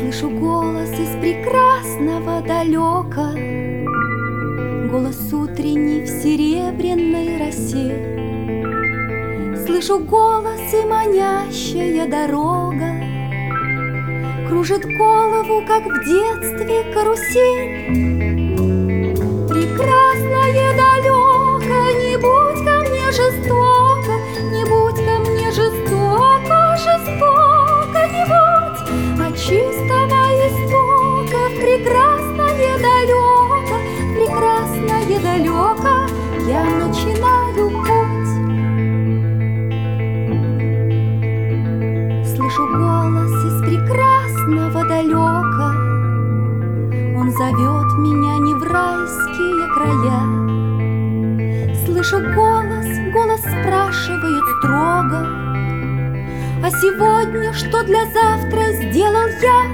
Слышу голос из прекрасного далека, голос утренний в серебряной росе. Слышу голос и манящая дорога кружит голову, как в детстве карусель. Прекрасное далеко, не будь ко мне жестоко, не будь ко мне жестоко, жестоко не будь. От чистого истока в прекрасное далеко, прекрасное далеко я начинаю путь. Слышу голос из прекрасного далека, он зовет меня не в райские края. Слышу голос, голос спрашивает строго: а сегодня что для завтра сделал я?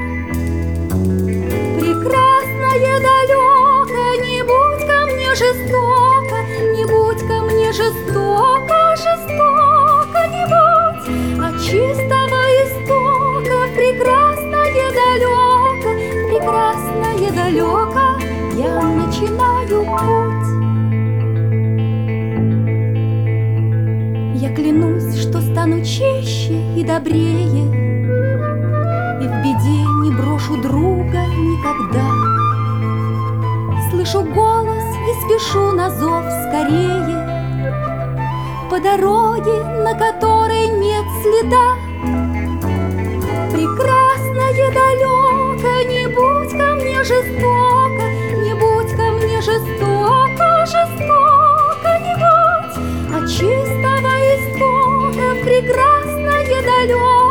Прекрасное далеко, не будь ко мне жестоко, не будь ко мне жестоко, жестоко не будь. От чистого истока в прекрасное далеко, прекрасное далеко я начинаю путь. Я клянусь, что стану чище и добрее, и в беде не брошу друга никогда. Слышу голос и спешу на зов скорее по дороге, на которой нет следа. Прекрасное далеко, не будь ко мне жестоко, не будь ко мне жестоко, жестоко не будь. От чистого истока в прекрасное далеко,